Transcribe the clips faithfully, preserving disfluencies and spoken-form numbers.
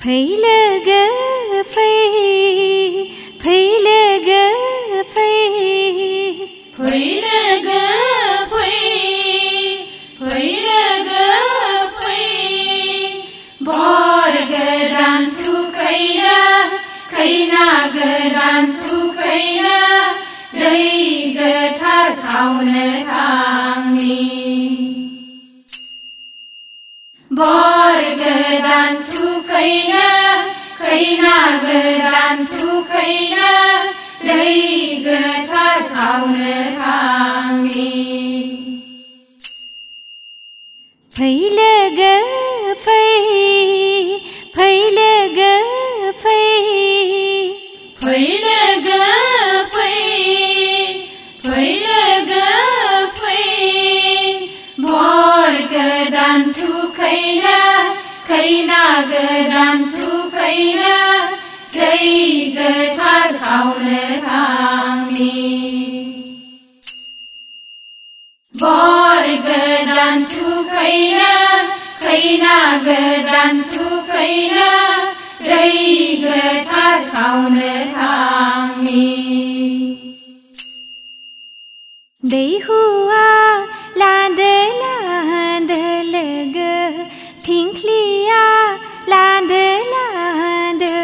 फैलोगो फै फैलोगो फै फैलोगो फै फैलोगो फै बर गोदान थुखैनो खैना गोदान थुखैनो दै गोथार खावनो थांनि बर गोदान थुखैनो खैना गोदान थुखैनो दै गोथार खावनो थांनि फैलोगो फै फैलोगो फै फैलोगो फै फैलोगो फै बर गोदान थुखैनो खैना गोदान थुखैनो दै गोथार खावनो थांनि बर गोदान थुखैनो खैना गोदान थुखैनो दै गोथार खावनो थांनि दैहुआ लादो लादो लोगो थिंख्लिया लादो लादो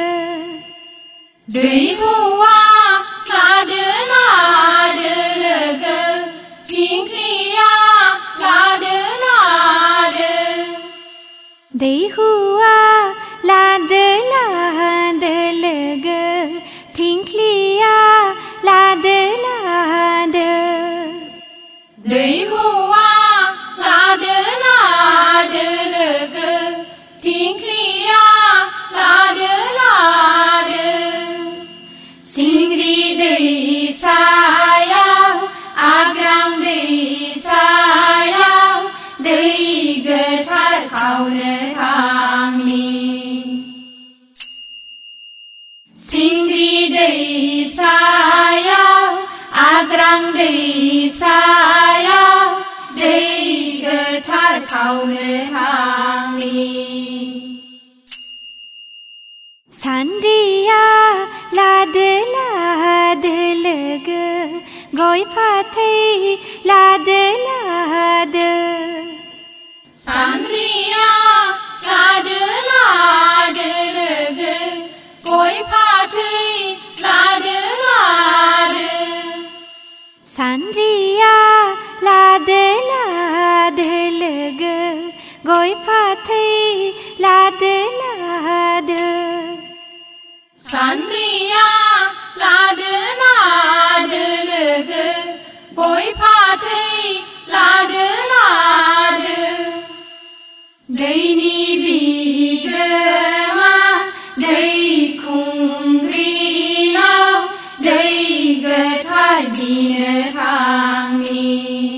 दैहुआ लादो लादो लोगो थिंख्लिया लादो लादो दैहुआ लादो लादो लोगो थिंख्लिया लादो लादो दैहुआ लादो लादो लोगो थिंख्लिया लादो लादो सिंग्रि दैसायाव आग्रां दैसायाव दै गोथार खावनो थांनि सिंग्रि दैसायाव आग्रां दैसायाव दै गोथार खावनो थांनि सान्द्रिया लादो लादो लोगो गय फाथै लादो लादो सान्द्रिया लादो लादो लोगो गय फाथै लादो लादो सान्द्रिया लादो लादो लोगो गय फाथै लादो लादो सान्द्रिया लादो लादो लोगो गय फाथै लादो लादो दैनि बिगोमा दै खुंग्रियाव दै गोथार बिनो थांनि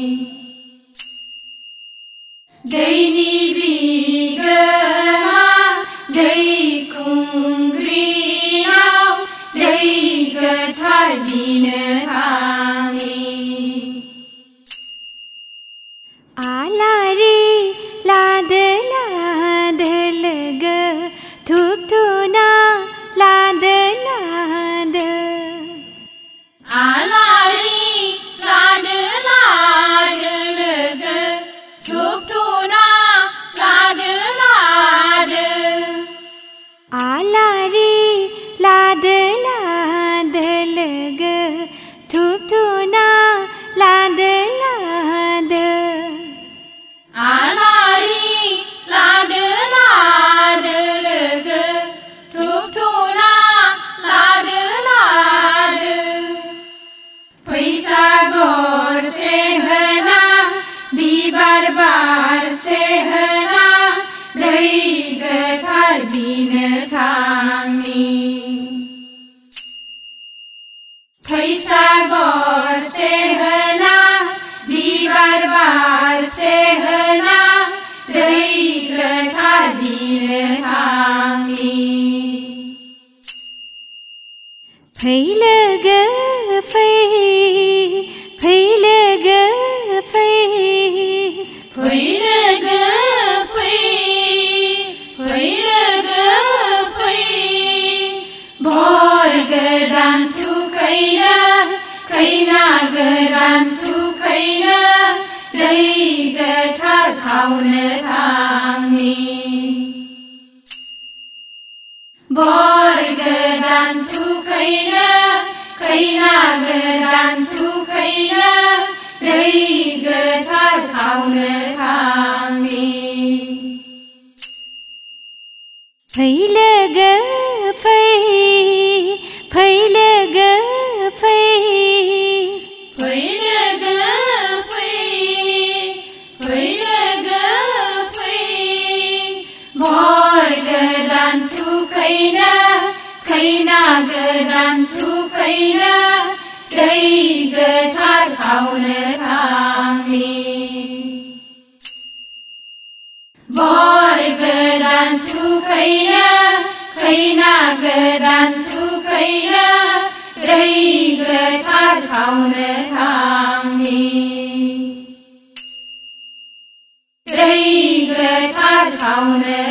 दैनि बिगोमा दै खुंग्रियाव दै गोथार बिनो थांनि आलारि लादो लादो लोगो धुप धुना लादो लादो आलारि लादो लादो लोगो धुप धुना लादो लादो आलारि लादो लादो लोगो धुप धुना लादो लादो आलारि लादो लादो लोगो धुप धुना लादो लादो फैसा गरसे होना बिबार बारसे होना दै गोथार बिनो थांनि फैसा गरसे होना बिबार बारसे होना दै गोथार बिनो थांनि फैलोगो फै फैलोगो फै फैलोगो फै फैलोगो गोदान थुखैनो खैना गोदान थुखैनो दै गोथार खावनो थांनि बर गोदान थुखैनो खैना गोदान थुखैनो दै गोथार खावनो थांनि फै लोगो फै फै लोगो फै फै लोगो फै फै लोगो फै बर गोदान थुखैनो खैना गोदान थुखैनो दै गोथार खावनो थांनि बर गोदान थुखैनो खैना गोदान थुखैनो दै गोथार खावनो थांनि दै गोथार खावनो